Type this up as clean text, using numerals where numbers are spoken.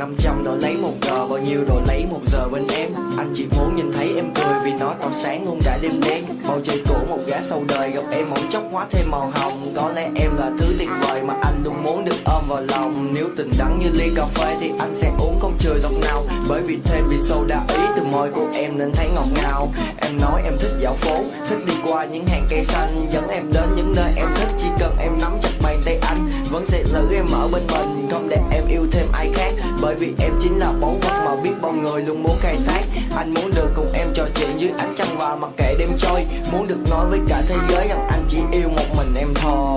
500 đổi lấy 1 giờ, bao nhiêu đổi lấy 1 giờ bên em. Anh chỉ muốn nhìn thấy em cười vì nó tỏ sáng luôn cả đêm đen. Bầu trời của một gã sau đời gặp em bỗng chốc hóa thêm màu hồng. Có lẽ em là thứ tuyệt vời mà anh luôn muốn được ôm vào lòng. Nếu tình đắng như ly cà phê thì anh sẽ uống không chừa giọt nào, bởi vì thêm vị soda ý từ môi của em nên thấy ngọt ngào. Em nói em thích dạo phố, thích đi qua những hàng cây xanh, dẫn em đến những nơi em thích. Chỉ cần em nắm chặt bàn tay anh vẫn sẽ giữ em ở bên mình, không để em yêu thêm ai khác, bởi vì em chính là báu vật mà biết bao người luôn muốn khai thác. Anh muốn được cùng em trò chuyện dưới ánh trăng và mặc kệ đêm trôi, muốn được nói với cả thế giới rằng anh chỉ yêu một mình em thôi.